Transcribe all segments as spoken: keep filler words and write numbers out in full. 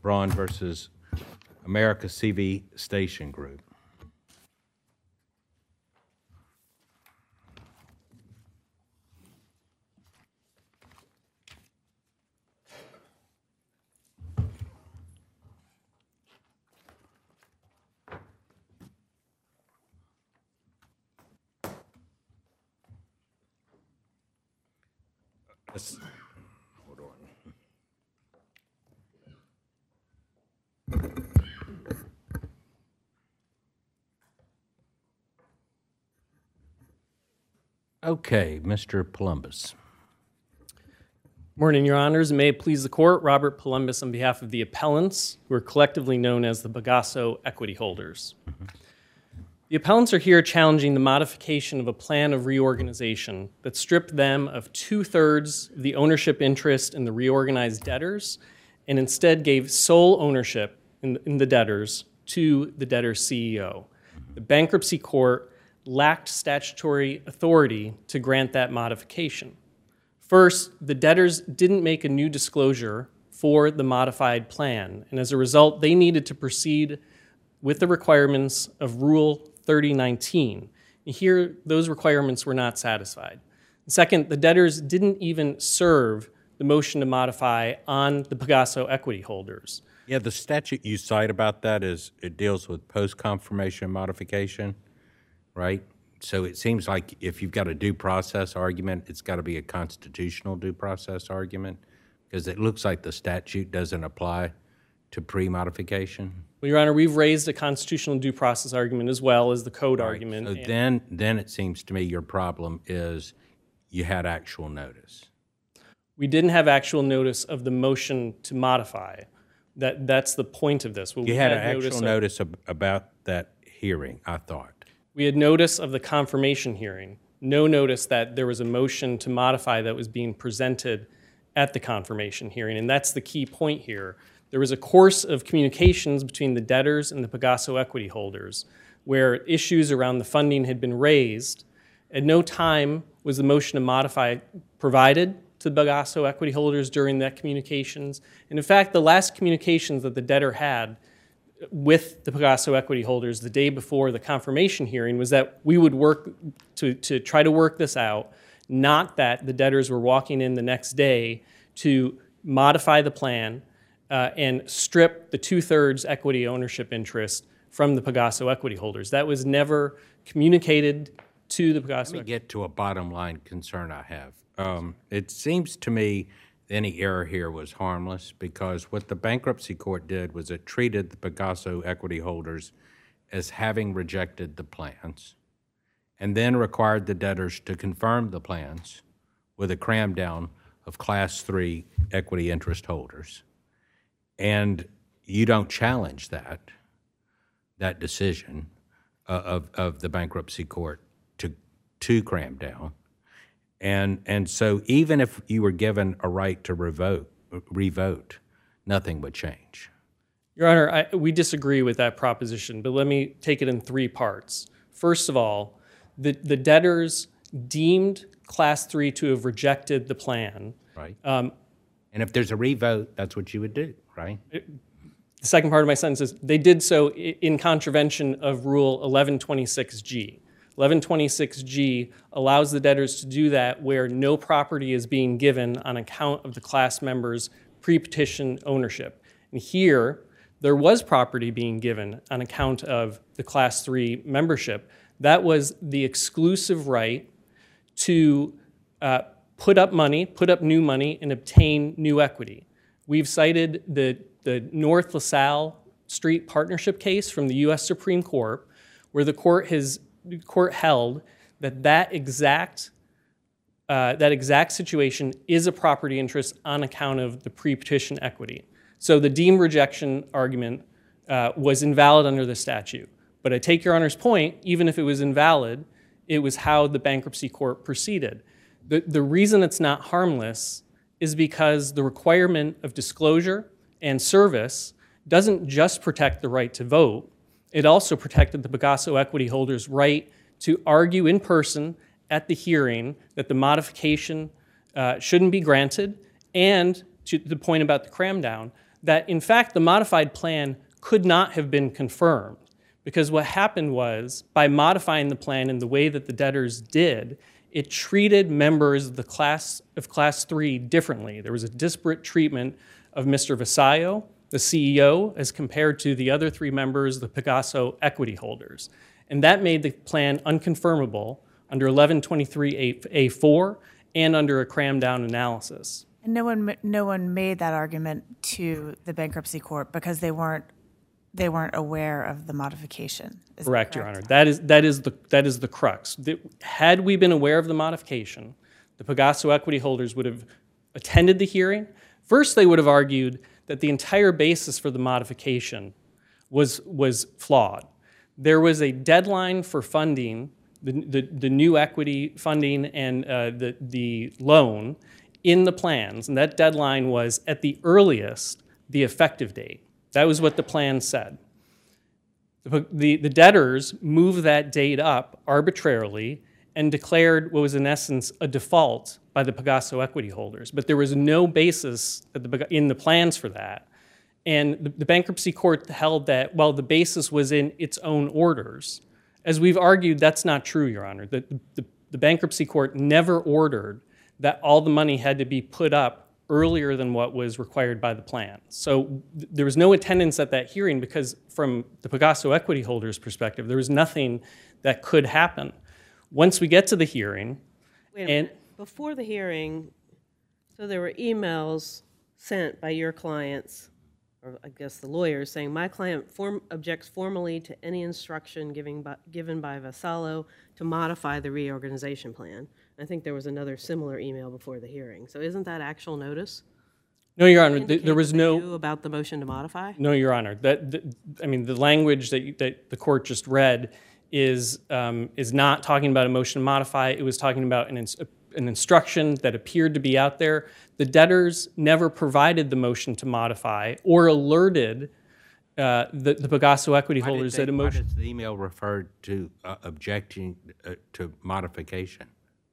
Braun versus America C V Station Group. Let's, hold on. Okay, Mister Palumbis. Morning, Your Honors. May it please the Court, Robert Palumbis on behalf of the appellants, who are collectively known as the Bagasso equity holders. Mm-hmm. The appellants are here challenging the modification of a plan of reorganization that stripped them of two-thirds of the ownership interest in the reorganized debtors and instead gave sole ownership in, in the debtors to the debtor's C E O. The bankruptcy court lacked statutory authority to grant that modification. First, the debtors didn't make a new disclosure for the modified plan, and as a result, they needed to proceed with the requirements of Rule thirty nineteen. And here, those requirements were not satisfied. Second, the debtors didn't even serve the motion to modify on the Bagasso equity holders. Yeah, the statute you cite about that is it deals with post-confirmation modification, right? So it seems like if you've got a due process argument, it's got to be a constitutional due process argument, because it looks like the statute doesn't apply to pre-modification. Well, Your Honor, we've raised a constitutional due process argument as well as the code right. argument. So then, then it seems to me your problem is you had actual notice. We didn't have actual notice of the motion to modify. That that's the point of this. Well, you we had, had an actual notice, notice of, about that hearing, I thought. We had notice of the confirmation hearing. No notice that there was a motion to modify that was being presented at the confirmation hearing, and that's the key point here. There was a course of communications between the debtors and the Bagasso equity holders where issues around the funding had been raised. At no time was the motion to modify provided to the Bagasso equity holders during that communications. And in fact, the last communications that the debtor had with the Bagasso equity holders the day before the confirmation hearing was that we would work to, to try to work this out, not that the debtors were walking in the next day to modify the plan uh, and strip the two-thirds equity ownership interest from the Bagasso equity holders. That was never communicated to the Bagasso. Let me get to a bottom line concern I have. Um, it seems to me any error here was harmless because what the bankruptcy court did was it treated the Bagasso equity holders as having rejected the plans and then required the debtors to confirm the plans with a cram down of class three equity interest holders. And you don't challenge that, that decision uh, of, of the bankruptcy court to, to cram down. And and so even if you were given a right to revote, revote, nothing would change. Your Honor, I, we disagree with that proposition, but let me take it in three parts. First of all, the, the debtors deemed Class three to have rejected the plan. Right. Um, and if there's a revote, that's what you would do, right? It, the second part of my sentence is they did so in contravention of Rule eleven twenty-six G. eleven twenty-six G allows the debtors to do that where no property is being given on account of the class members' pre-petition ownership. And here, there was property being given on account of the Class three membership. That was the exclusive right to uh, put up money, put up new money, and obtain new equity. We've cited the, the North LaSalle Street Partnership case from the U S Supreme Court, where the court has The court held that that exact, uh, that exact situation is a property interest on account of the pre-petition equity. So the deemed rejection argument uh, was invalid under the statute. But I take Your Honor's point, even if it was invalid, it was how the bankruptcy court proceeded. The, the reason it's not harmless is because the requirement of disclosure and service doesn't just protect the right to vote. It also protected the Bagasso equity holders' right to argue in person at the hearing that the modification uh, shouldn't be granted, and to the point about the cram down, that in fact the modified plan could not have been confirmed, because what happened was, by modifying the plan in the way that the debtors did, it treated members of the class of class three differently. There was a disparate treatment of Mister Vasallo, the C E O, as compared to the other three members, the Pegaso equity holders. And that made the plan unconfirmable under eleven twenty-three A four and under a cram down analysis. And no one, no one made that argument to the bankruptcy court because they weren't, they weren't aware of the modification. Is Correct, that Your Honor. That is that is the that is the crux. The, had we been aware of the modification, the Pegaso equity holders would have attended the hearing. First, they would have argued that the entire basis for the modification was was flawed. There was a deadline for funding the the, the new equity funding and uh, the the loan in the plans, and that deadline was at the earliest the effective date. That was what the plan said. The, the, the debtors moved that date up arbitrarily and declared what was in essence a default by the Pegaso equity holders. But there was no basis at the, in the plans for that. And the, the bankruptcy court held that, well, the basis was in its own orders. As we've argued, that's not true, Your Honor. The, the, the bankruptcy court never ordered that all the money had to be put up earlier than what was required by the plan. So th there was no attendance at that hearing because from the Pegaso equity holders' perspective, there was nothing that could happen. Once we get to the hearing, Wait a and minute. Before the hearing, so there were emails sent by your clients, or I guess the lawyers, saying, my client form, objects formally to any instruction giving by, given by Vasallo to modify the reorganization plan. I think there was another similar email before the hearing. So isn't that actual notice? no, Your Honor, th there was no... You about the motion to modify? No, Your Honor. That, that I mean, the language that, you, that the court just read is um, is not talking about a motion to modify. It was talking about an, ins an instruction that appeared to be out there. The debtors never provided the motion to modify or alerted uh, the, the Pegaso equity Why did holders they- that a motion... Why does the email refer to uh, objecting uh, to modification?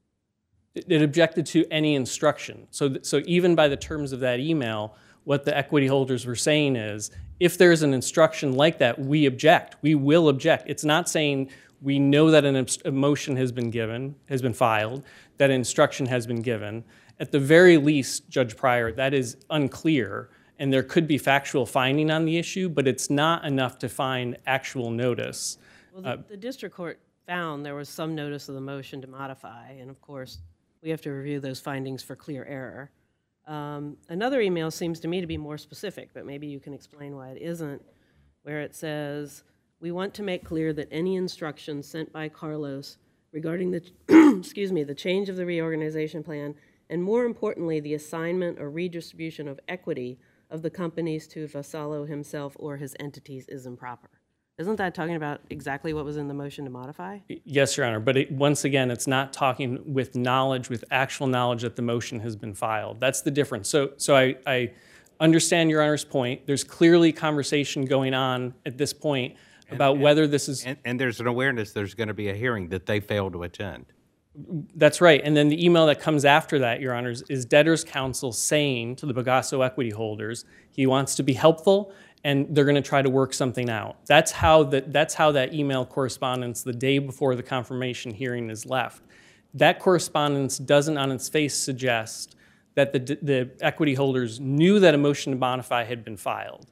It objected to any instruction. So, th so even by the terms of that email, what the equity holders were saying is, if there's an instruction like that, we object. We will object. It's not saying we know that an a motion has been given, has been filed, that an instruction has been given. At the very least, Judge Pryor, that is unclear, and there could be factual finding on the issue, but it's not enough to find actual notice. Well, the, the district court found there was some notice of the motion to modify, and of course, we have to review those findings for clear error. Um, another email seems to me to be more specific, but maybe you can explain why it isn't, where it says, we want to make clear that any instructions sent by Carlos regarding the, excuse me, the change of the reorganization plan, and more importantly, the assignment or redistribution of equity of the companies to Vasallo himself or his entities is improper. Isn't that talking about exactly what was in the motion to modify? Yes, Your Honor, but it, once again, it's not talking with knowledge, with actual knowledge that the motion has been filed. That's the difference. So, so I, I understand Your Honor's point. There's clearly conversation going on at this point about and, whether this is... And, and there's an awareness there's going to be a hearing that they failed to attend. That's right. And then the email that comes after that, Your Honors, is debtors' counsel saying to the Pegaso equity holders, he wants to be helpful, and they're going to try to work something out. That's how, the, that's how that email correspondence the day before the confirmation hearing is left. That correspondence doesn't on its face suggest that the, the equity holders knew that a motion to modify had been filed.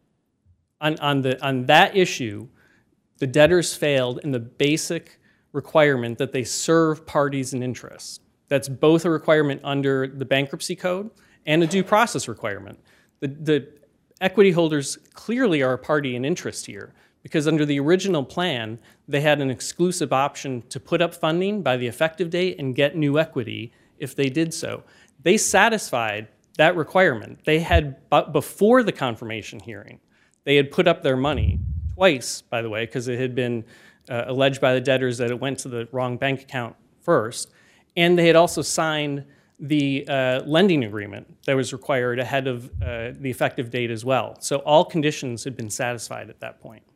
On, on, the, on that issue, the debtors failed in the basic requirement that they serve parties and interests. That's both a requirement under the bankruptcy code and a due process requirement. The, the equity holders clearly are a party in interest here because under the original plan, they had an exclusive option to put up funding by the effective date and get new equity if they did so. They satisfied that requirement. They had, but before the confirmation hearing, they had put up their money twice, by the way, because it had been uh, alleged by the debtors that it went to the wrong bank account first, and they had also signed the uh, lending agreement that was required ahead of uh, the effective date as well. So all conditions had been satisfied at that point.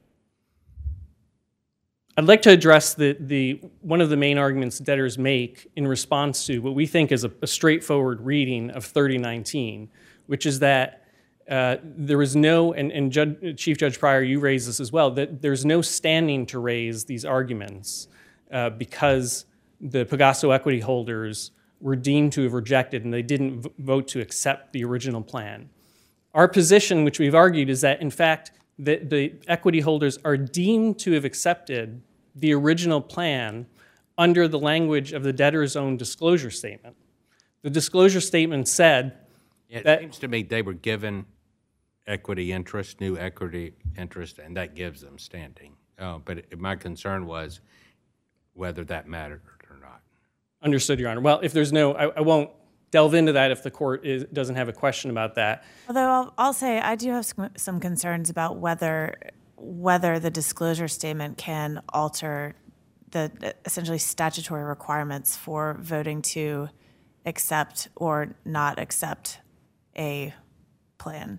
I'd like to address the, the, one of the main arguments debtors make in response to what we think is a, a straightforward reading of thirty nineteen, which is that uh, there was no, and, and Judge, Chief Judge Pryor, you raised this as well, that there's no standing to raise these arguments uh, because the Pegaso equity holders were deemed to have rejected and they didn't v- vote to accept the original plan. Our position, which we've argued, is that in fact the, the equity holders are deemed to have accepted the original plan under the language of the debtor's own disclosure statement. The disclosure statement said It that, seems to me they were given equity interest, new equity interest, and that gives them standing. Uh, but it, my concern was whether that mattered or not. Understood, Your Honor. Well, if there's no, I, I won't delve into that if the court is, doesn't have a question about that. Although I'll, I'll say I do have some, some concerns about whether whether the disclosure statement can alter the essentially statutory requirements for voting to accept or not accept a plan.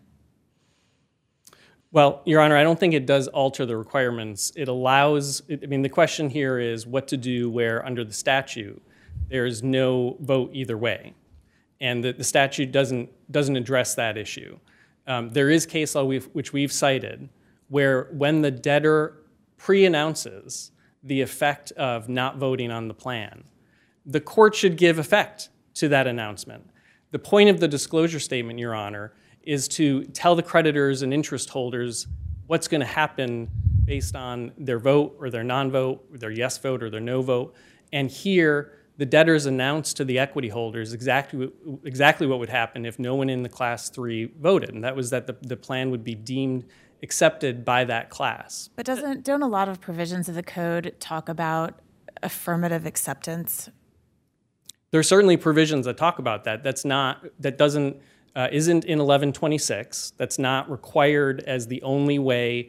Well, Your Honor, I don't think it does alter the requirements. It allows, I mean, the question here is what to do where under the statute there is no vote either way. And the, the statute doesn't, doesn't address that issue. Um, there is case law we've, which we've cited where when the debtor pre-announces the effect of not voting on the plan, the court should give effect to that announcement. The point of the disclosure statement, Your Honor, is to tell the creditors and interest holders what's going to happen based on their vote or their non-vote, their yes vote or their no vote. And here, the debtors announced to the equity holders exactly, exactly what would happen if no one in the class three voted, and that was that the, the plan would be deemed accepted by that class. But doesn't don't a lot of provisions of the code talk about affirmative acceptance? There are certainly provisions that talk about that. That's not, that doesn't, uh, isn't in eleven twenty-six. That's not required as the only way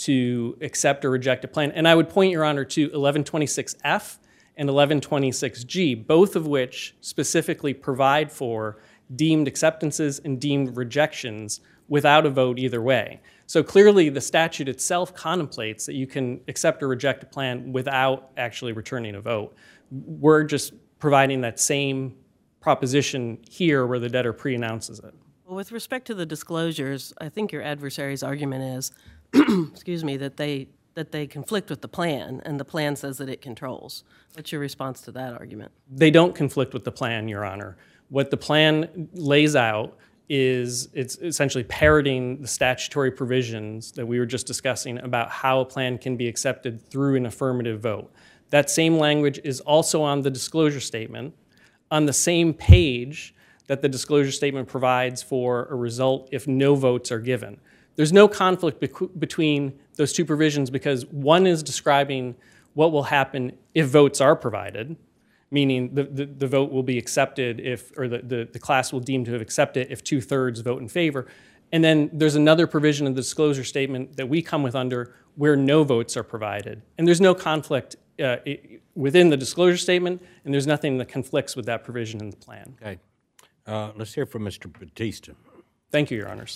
to accept or reject a plan. And I would point, Your Honor, to eleven twenty-six F and eleven twenty-six G, both of which specifically provide for deemed acceptances and deemed rejections without a vote either way. So clearly the statute itself contemplates that you can accept or reject a plan without actually returning a vote. We're just providing that same proposition here where the debtor pre-announces it. Well, with respect to the disclosures, I think your adversary's argument is, excuse me, that they that they conflict with the plan, and the plan says that it controls. What's your response to that argument? They don't conflict with the plan, Your Honor. What the plan lays out is it's essentially parroting the statutory provisions that we were just discussing about how a plan can be accepted through an affirmative vote. That same language is also on the disclosure statement, on the same page that the disclosure statement provides for a result if no votes are given. There's no conflict bec- between those two provisions because one is describing what will happen if votes are provided, meaning the, the, the vote will be accepted if, or the, the, the class will deem to have accepted if two-thirds vote in favor. And then there's another provision of the disclosure statement that we come with under where no votes are provided. And there's no conflict uh, within the disclosure statement, and there's nothing that conflicts with that provision in the plan. Okay. Uh, let's hear from Mister Batista. Thank you, Your Honors.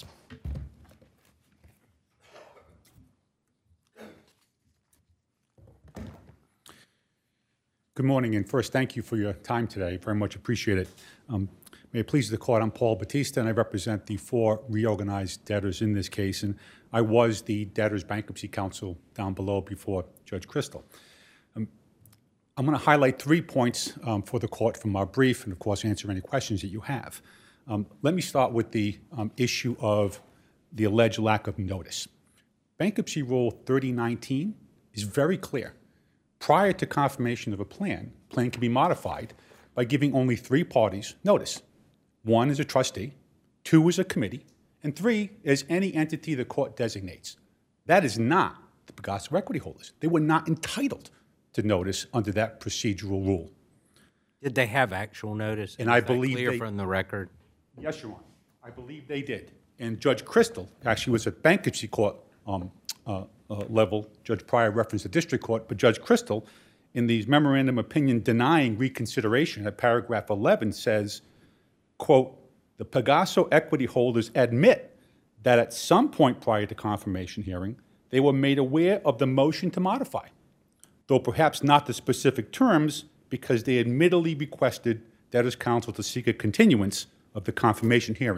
Good morning, and first, thank you for your time today. Very much appreciate it. Um, may it please the court, I'm Paul Batista, and I represent the four reorganized debtors in this case, and I was the debtors' bankruptcy counsel down below before Judge Crystal. Um, I'm going to highlight three points um, for the court from our brief, and of course, answer any questions that you have. Um, let me start with the um, issue of the alleged lack of notice. Bankruptcy Rule thirty nineteen is very clear. Prior to confirmation of a plan, plan can be modified by giving only three parties notice. One is a trustee, two is a committee, and three is any entity the court designates. That is not the Pegaso equity holders. They were not entitled to notice under that procedural rule. Did they have actual notice? And Is I that believe clear they- from the record? Yes, Your Honor. I believe they did. And Judge Crystal actually was at bankruptcy court um, uh, uh, level. Judge Pryor referenced the district court, but Judge Crystal, in the memorandum opinion denying reconsideration at paragraph eleven, says, quote, the Pegaso equity holders admit that at some point prior to confirmation hearing, they were made aware of the motion to modify, though perhaps not the specific terms, because they admittedly requested debtors' counsel to seek a continuance of the confirmation hearing,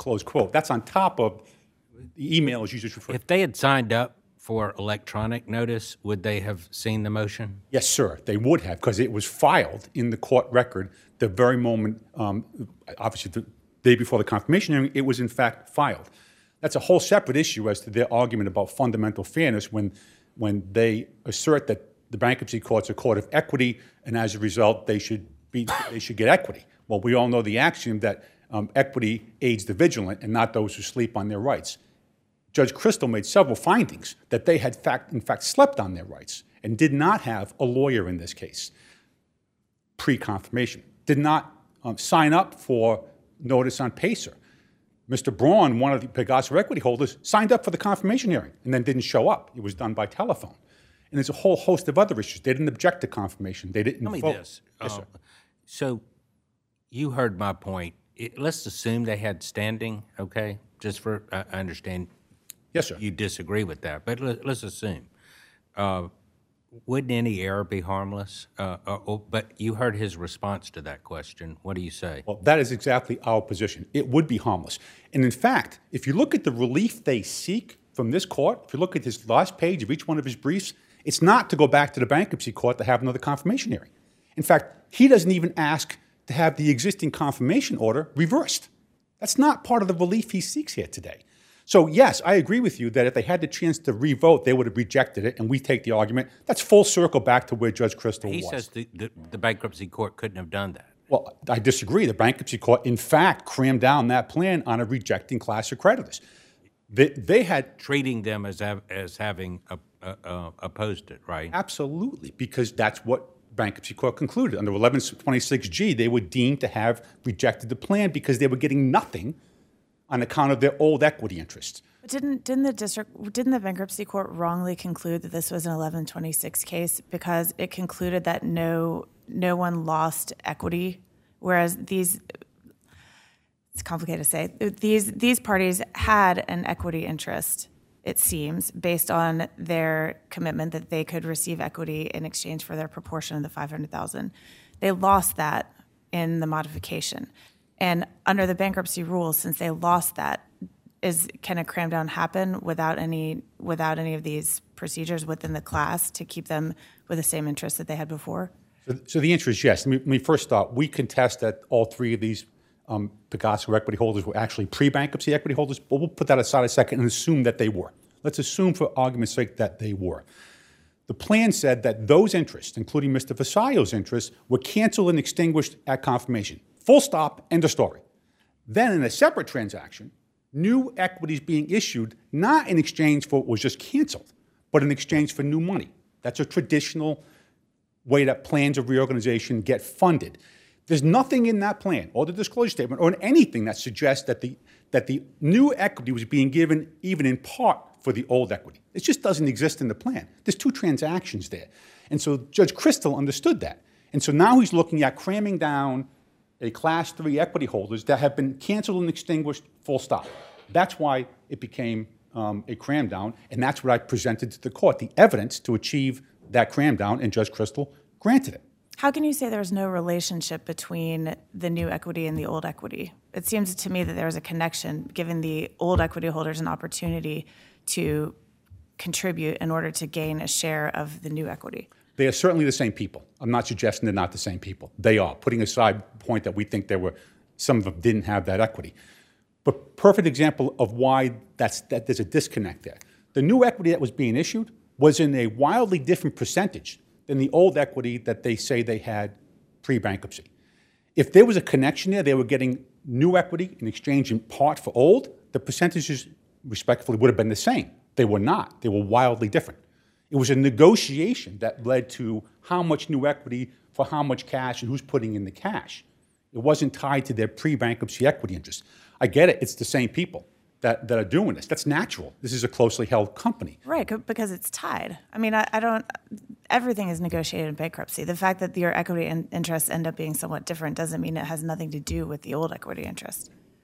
close quote. That's on top of the emails you just referred to. If they had signed up for electronic notice, would they have seen the motion? Yes, sir, they would have, because it was filed in the court record the very moment, um, obviously the day before the confirmation hearing, it was in fact filed. That's a whole separate issue as to their argument about fundamental fairness when, when they assert that the bankruptcy court's a court of equity, and as a result, they should be, they should get equity. Well, we all know the axiom that um, equity aids the vigilant and not those who sleep on their rights. Judge Crystal made several findings that they had fact, in fact slept on their rights and did not have a lawyer in this case pre-confirmation, did not um, sign up for notice on PACER. Mister Braun, one of the Pegaso equity holders, signed up for the confirmation hearing and then didn't show up. It was done by telephone. And there's a whole host of other issues. They didn't object to confirmation. They didn't Tell me vote. this. Yes, uh, sir. So you heard my point. It, let's assume they had standing, okay? Just for, I I understand Yes, sir. you disagree with that, but let, let's assume. Uh, wouldn't any error be harmless? Uh, uh, oh, but you heard his response to that question. What do you say? Well, that is exactly our position. It would be harmless. And in fact, if you look at the relief they seek from this court, if you look at his last page of each one of his briefs, it's not to go back to the bankruptcy court to have another confirmation hearing. In fact, he doesn't even ask to have the existing confirmation order reversed. That's not part of the relief he seeks here today. So yes, I agree with you that if they had the chance to re-vote, they would have rejected it, and we take the argument. That's full circle back to where Judge Crystal He was. says the, the, the bankruptcy court couldn't have done that. Well, I disagree. The bankruptcy court, in fact, crammed down that plan on a rejecting class of creditors. They, they had... Treating them as, have, as having uh, uh, uh, opposed it, right? Absolutely, because that's what bankruptcy court concluded. Under eleven twenty-six G, they were deemed to have rejected the plan because they were getting nothing on account of their old equity interests. But didn't didn't the district didn't the bankruptcy court wrongly conclude that this was an eleven twenty-six case because it concluded that no no one lost equity, whereas these it's complicated to say these these parties had an equity interest, it seems, based on their commitment that they could receive equity in exchange for their proportion of the five hundred thousand. They lost that in the modification. And under the bankruptcy rules, since they lost that, is can a cram down happen without any without any of these procedures within the class to keep them with the same interest that they had before? So, so the answer is yes. Let me, let me first start. We contest that all three of these um, Pegaso equity holders were actually pre-bankruptcy equity holders, but we'll put that aside a second and assume that they were. Let's assume for argument's sake that they were. The plan said that those interests, including Mister Vasallo's interests, were canceled and extinguished at confirmation. Full stop, end of story. Then in a separate transaction, new equities being issued, not in exchange for what was just canceled, but in exchange for new money. That's a traditional way that plans of reorganization get funded. There's nothing in that plan or the disclosure statement or in anything that suggests that the, that the new equity was being given even in part for the old equity. It just doesn't exist in the plan. There's two transactions there. And so Judge Crystal understood that. And so now he's looking at cramming down a class three equity holders that have been canceled and extinguished, full stop. That's why it became um, a cram down, and that's what I presented to the court, the evidence to achieve that cram down, and Judge Crystal granted it. How can you say there's no relationship between the new equity and the old equity? It seems to me that there is a connection, giving the old equity holders an opportunity to contribute in order to gain a share of the new equity. They are certainly the same people. I'm not suggesting they're not the same people. They are, putting aside the point that we think there were, some of them didn't have that equity. But perfect example of why that's, that there's a disconnect there. The new equity that was being issued was in a wildly different percentage than the old equity that they say they had pre-bankruptcy. If there was a connection there, they were getting new equity in exchange in part for old, the percentages respectively would have been the same. They were not. They were wildly different. It was a negotiation that led to how much new equity for how much cash and who's putting in the cash. It wasn't tied to their pre-bankruptcy equity interest. I get it. It's the same people that, that are doing this. That's natural. This is a closely held company. Right, because it's tied. I mean, I, I don't, everything is negotiated in bankruptcy. The fact that your equity in, interests end up being somewhat different doesn't mean it has nothing to do with the old equity interest.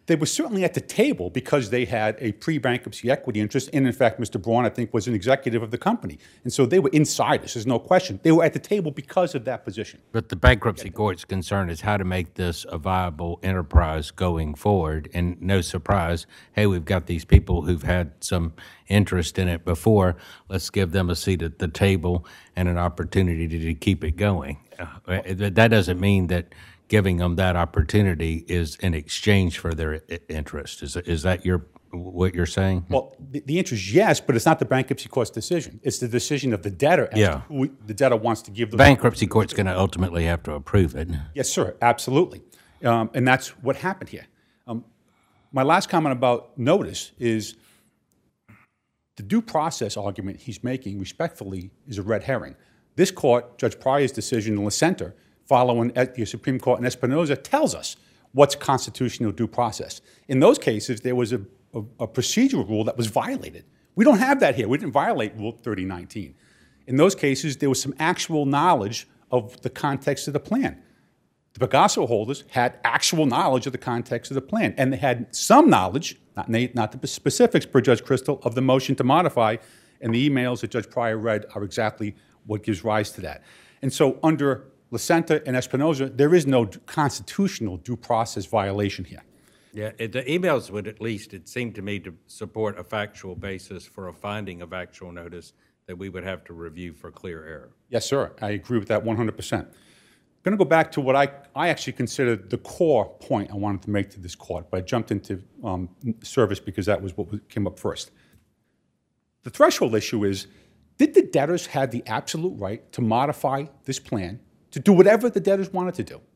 They were certainly at the table because they had a pre-bankruptcy equity interest, and in fact, Mister Braun, I think, was an executive of the company. And so they were insiders, there's no question. They were at the table because of that position. But the bankruptcy court's concern is how to make this a viable enterprise going forward. And no surprise, hey, we've got these people who've had some interest in it before. Let's give them a seat at the table and an opportunity to, to keep it going. Uh, that doesn't mean that giving them that opportunity is in exchange for their I- interest. Is is that your what you're saying? Well, the, the answer is yes, but it's not the bankruptcy court's decision. It's the decision of the debtor as Yeah. to who the debtor wants to give the Bankruptcy court's going to ultimately have to approve it. Yes, sir, absolutely. Um, and that's what happened here. Um, my last comment about notice is the due process argument he's making, respectfully, is a red herring. This court, Judge Pryor's decision in La Center, following at the Supreme Court in Espinoza, tells us what's constitutional due process. In those cases, there was a, a, a procedural rule that was violated. We don't have that here. We didn't violate Rule thirty nineteen. In those cases, there was some actual knowledge of the context of the plan. The Bagasso holders had actual knowledge of the context of the plan, and they had some knowledge, not, not the specifics per Judge Crystal, of the motion to modify, and the emails that Judge Pryor read are exactly what gives rise to that. And so under La Center and Espinoza, there is no constitutional due process violation here. Yeah, it, the emails would at least, it seemed to me, to support a factual basis for a finding of actual notice that we would have to review for clear error. Yes, sir. I agree with that one hundred percent. I'm going to go back to what I, I actually consider the core point I wanted to make to this court, but I jumped into um, service because that was what came up first. The threshold issue is, did the debtors have the absolute right to modify this plan to do whatever the debtors wanted to do?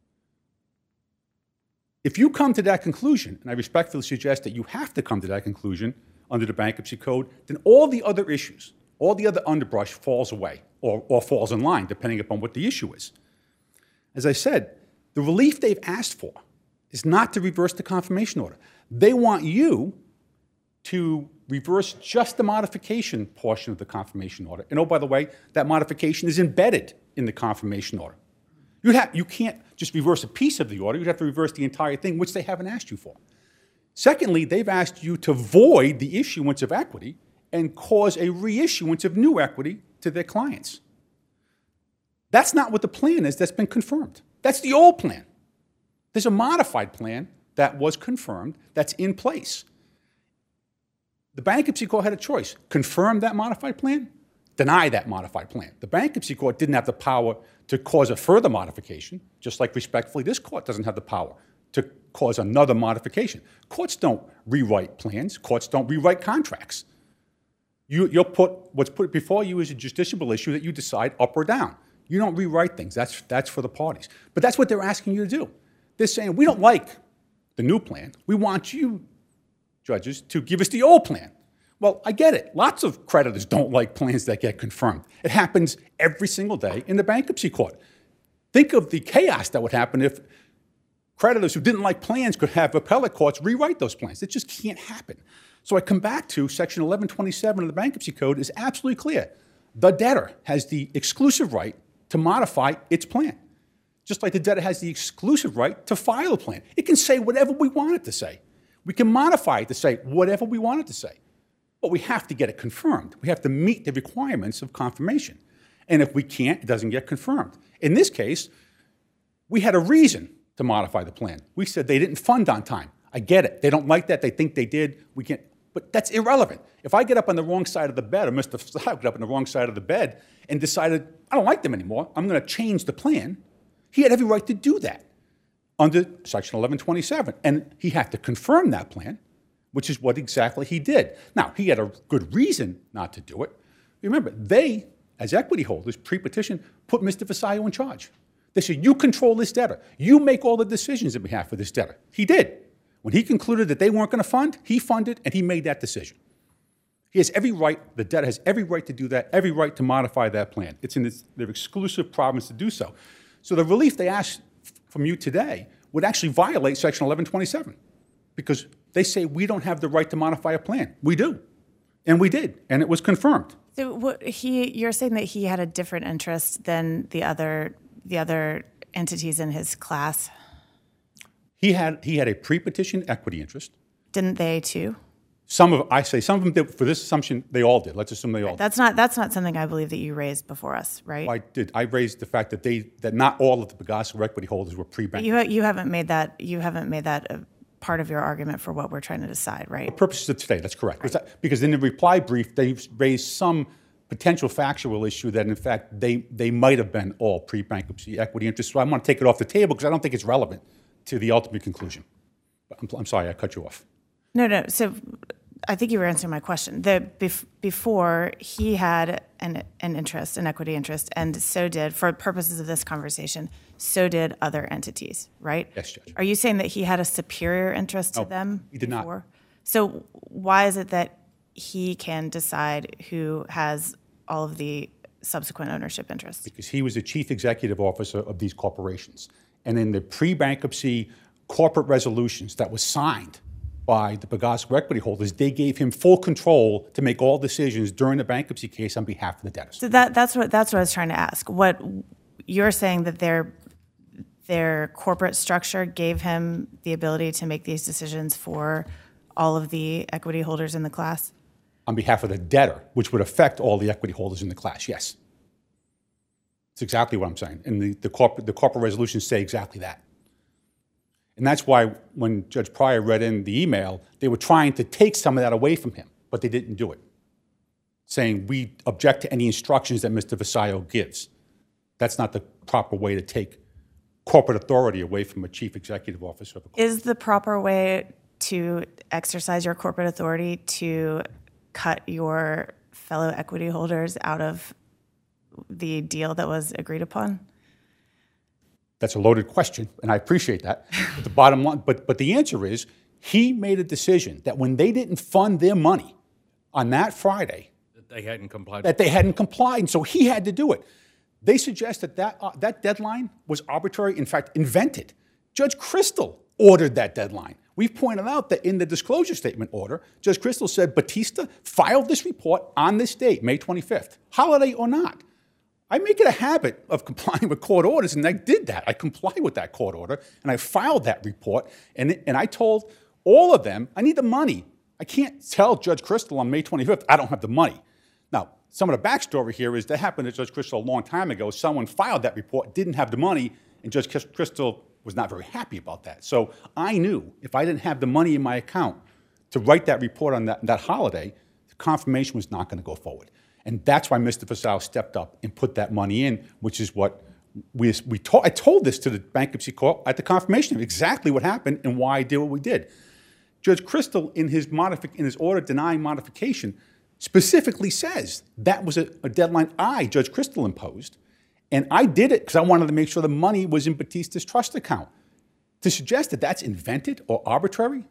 If you come to that conclusion, and I respectfully suggest that you have to come to that conclusion under the Bankruptcy Code, then all the other issues, all the other underbrush falls away or, or falls in line, depending upon what the issue is. As I said, the relief they've asked for is not to reverse the confirmation order. They want you to reverse just the modification portion of the confirmation order. And oh, by the way, that modification is embedded in the confirmation order. You, have, you can't just reverse a piece of the order. You'd have to reverse the entire thing, which they haven't asked you for. Secondly, they've asked you to void the issuance of equity and cause a reissuance of new equity to their clients. That's not what the plan is that's been confirmed. That's the old plan. There's a modified plan that was confirmed that's in place. The Bankruptcy Court had a choice: confirm that modified plan, deny that modified plan. The Bankruptcy Court didn't have the power to cause a further modification, just like respectfully this court doesn't have the power to cause another modification. Courts don't rewrite plans. Courts don't rewrite contracts. You, you'll put, what's put before you is a justiciable issue that you decide up or down. You don't rewrite things. That's, that's for the parties. But that's what they're asking you to do. They're saying, we don't like the new plan. We want you, judges, to give us the old plan. Well, I get it. Lots of creditors don't like plans that get confirmed. It happens every single day in the bankruptcy court. Think of the chaos that would happen if creditors who didn't like plans could have appellate courts rewrite those plans. It just can't happen. So I come back to Section eleven twenty-seven of the Bankruptcy Code is absolutely clear. The debtor has the exclusive right to modify its plan, just like the debtor has the exclusive right to file a plan. It can say whatever we want it to say. We can modify it to say whatever we want it to say. But we have to get it confirmed. We have to meet the requirements of confirmation. And if we can't, it doesn't get confirmed. In this case, we had a reason to modify the plan. We said they didn't fund on time. I get it. They don't like that. They think they did. We can't. But that's irrelevant. If I get up on the wrong side of the bed, or Mister Fassad get up on the wrong side of the bed and decided, I don't like them anymore, I'm going to change the plan, he had every right to do that under Section eleven twenty-seven. And he had to confirm that plan, which is what exactly he did. Now, he had a good reason not to do it. Remember, they, as equity holders, pre-petition, put Mister Vassallo in charge. They said, you control this debtor. You make all the decisions on behalf of this debtor. He did. When he concluded that they weren't going to fund, he funded, and he made that decision. He has every right, the debtor has every right to do that, every right to modify that plan. It's in this, their exclusive province to do so. So the relief they ask from you today would actually violate Section eleven twenty-seven, because they say we don't have the right to modify a plan. We do. And we did, and it was confirmed. So what he, you're saying that he had a different interest than the other, the other entities in his class? He had, he had a pre-petition equity interest. Didn't they too? Some of, I say some of them did. For this assumption, they all did. Let's assume they all did. That's not that's not something I believe that you raised before us, right? I did. I raised the fact that they, that not all of the Pegaso equity holders were pre-bank. You ha- you haven't made that you haven't made that a part of your argument for what we're trying to decide, right? For purposes of today, that's correct. Right. That, because in the reply brief, they raised some potential factual issue that, in fact, they, they might have been all pre-bankruptcy equity interests. So I want to take it off the table because I don't think it's relevant to the ultimate conclusion. But I'm, I'm sorry, I cut you off. No, no. So I think you were answering my question. The bef- before he had an an interest, an equity interest, and so did, for purposes of this conversation, so did other entities, right? Yes, Judge. Are you saying that he had a superior interest to No, them? he did not. before? So why is it that he can decide who has all of the subsequent ownership interests? Because he was the chief executive officer of these corporations. And in the pre-bankruptcy corporate resolutions that was signed by the Pegaso equity holders, they gave him full control to make all decisions during the bankruptcy case on behalf of the debtors. So that that's what that's what I was trying to ask. What you're saying that their their corporate structure gave him the ability to make these decisions for all of the equity holders in the class? On behalf of the debtor, which would affect all the equity holders in the class, yes. That's exactly what I'm saying. And the, the, corporate, the corporate resolutions say exactly that. And that's why when Judge Pryor read in the email, they were trying to take some of that away from him, but they didn't do it, saying we object to any instructions that Mister Vasallo gives. That's not the proper way to take corporate authority away from a chief executive officer of a corporation. Is the proper way to exercise your corporate authority to cut your fellow equity holders out of the deal that was agreed upon? That's a loaded question, and I appreciate that. But the bottom line, but, but the answer is, he made a decision that when they didn't fund their money on that Friday, That they hadn't complied. that they hadn't complied, and so he had to do it. They suggest that that, uh, that deadline was arbitrary, in fact, invented. Judge Crystal ordered that deadline. We've pointed out that in the disclosure statement order, Judge Crystal said Batista filed this report on this date, May twenty-fifth, holiday or not. I make it a habit of complying with court orders, and I did that. I complied with that court order, and I filed that report, and, and I told all of them, I need the money. I can't tell Judge Crystal on May twenty-fifth, I don't have the money. Now, some of the backstory here is that happened to Judge Crystal a long time ago. Someone filed that report, didn't have the money, and Judge Crystal was not very happy about that. So I knew if I didn't have the money in my account to write that report on that, that holiday, the confirmation was not going to go forward. And that's why Mister Vasallo stepped up and put that money in, which is what we, we told. I told this to the bankruptcy court at the confirmation of exactly what happened and why I did what we did. Judge Crystal, in his, modifi- in his order denying modification, specifically says that was a, a deadline I, Judge Crystal, imposed. And I did it because I wanted to make sure the money was in Batista's trust account. To suggest that that's invented or arbitrary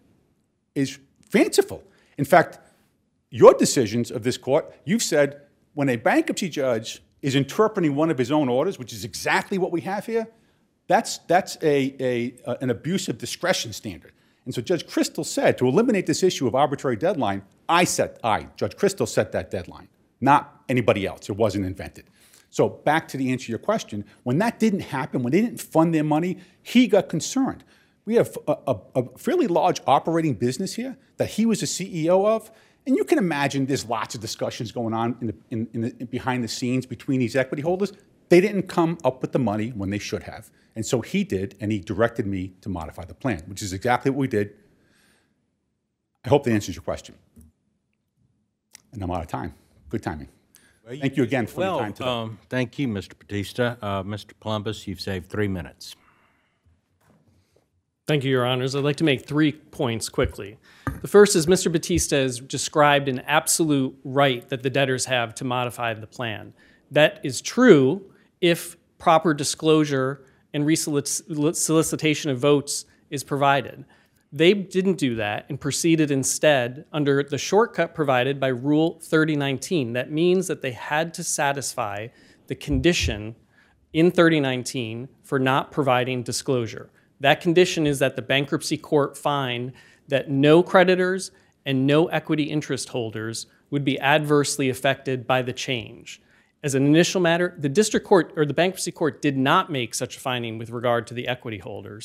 is fanciful. In fact, your decisions of this court, you've said when a bankruptcy judge is interpreting one of his own orders, which is exactly what we have here, that's, that's a, a, a, an abuse of discretion standard. And so Judge Crystal said, to eliminate this issue of arbitrary deadline, I set, I, Judge Crystal set that deadline, not anybody else. It wasn't invented. So back to the answer to your question, when that didn't happen, when they didn't fund their money, he got concerned. We have a, a, a fairly large operating business here that he was the C E O of, and you can imagine there's lots of discussions going on in the, in, in the, behind the scenes between these equity holders. They didn't come up with the money when they should have. And so he did, and he directed me to modify the plan, which is exactly what we did. I hope that answers your question. And I'm out of time. Good timing. Thank you again for well, your time today. Um, thank you, Mister Batista. Uh, Mister Columbus, you've saved three minutes. Thank you, Your Honors. I'd like to make three points quickly. The first is Mister Batista has described an absolute right that the debtors have to modify the plan. That is true if proper disclosure and resolicitation of votes is provided. They didn't do that and proceeded instead under the shortcut provided by Rule thirty nineteen. That means that they had to satisfy the condition in thirty nineteen for not providing disclosure. That condition is that the bankruptcy court find that no creditors and no equity interest holders would be adversely affected by the change. As an initial matter, the district court or the bankruptcy court did not make such a finding with regard to the equity holders.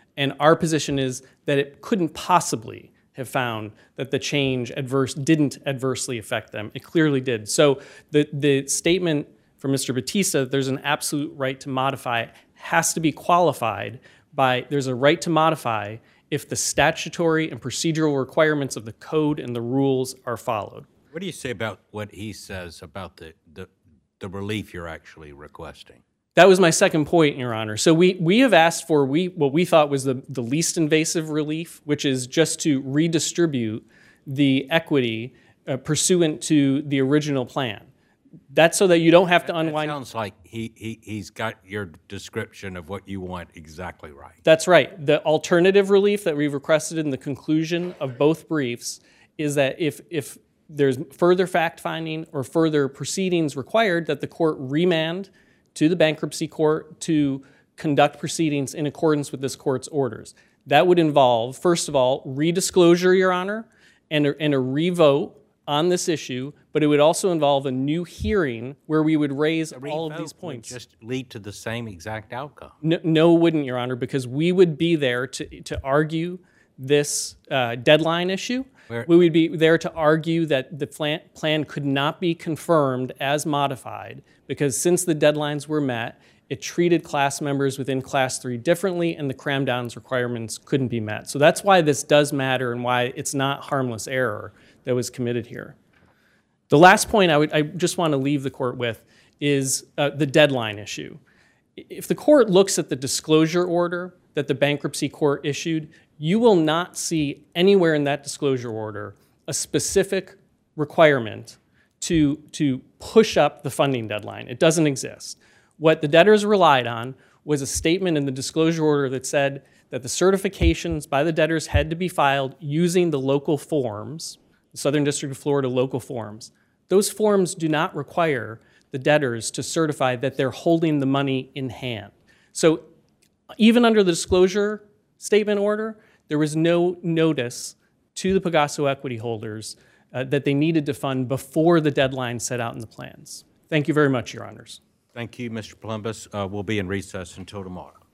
And our position is that it couldn't possibly have found that the change adverse didn't adversely affect them. It clearly did. So the, the statement from Mister Batista that there's an absolute right to modify has to be qualified by there's a right to modify if the statutory and procedural requirements of the code and the rules are followed. What do you say about what he says about the, the, the relief you're actually requesting? That was my second point, Your Honor. So we, we have asked for we what we thought was the, the least invasive relief, which is just to redistribute the equity uh, pursuant to the original plan. That's so that you don't have to unwind. It sounds like he, he, he's got your description of what you want exactly right. That's right. The alternative relief that we've requested in the conclusion of both briefs is that if, if there's further fact-finding or further proceedings required, that the court remand to the bankruptcy court to conduct proceedings in accordance with this court's orders. That would involve, first of all, redisclosure, Your Honor, and a, and a revote on this issue, but it would also involve a new hearing where we would raise all of these points. Just lead to the same exact outcome. No, no, it wouldn't, Your Honor, because we would be there to, to argue this uh, deadline issue. Where? We would be there to argue that the plan, plan could not be confirmed as modified because since the deadlines were met, it treated class members within Class three differently and the cram downs requirements couldn't be met. So that's why this does matter and why it's not harmless error that was committed here. The last point I, would, I just want to leave the court with is uh, the deadline issue. If the court looks at the disclosure order that the bankruptcy court issued, you will not see anywhere in that disclosure order a specific requirement to, to push up the funding deadline. It doesn't exist. What the debtors relied on was a statement in the disclosure order that said that the certifications by the debtors had to be filed using the local forms, the Southern District of Florida local forms. Those forms do not require the debtors to certify that they're holding the money in hand. So even under the disclosure statement order, there was no notice to the Pagaso equity holders uh, that they needed to fund before the deadline set out in the plans. Thank you very much, Your Honors. Thank you, Mister Columbus. Uh, we'll be in recess until tomorrow.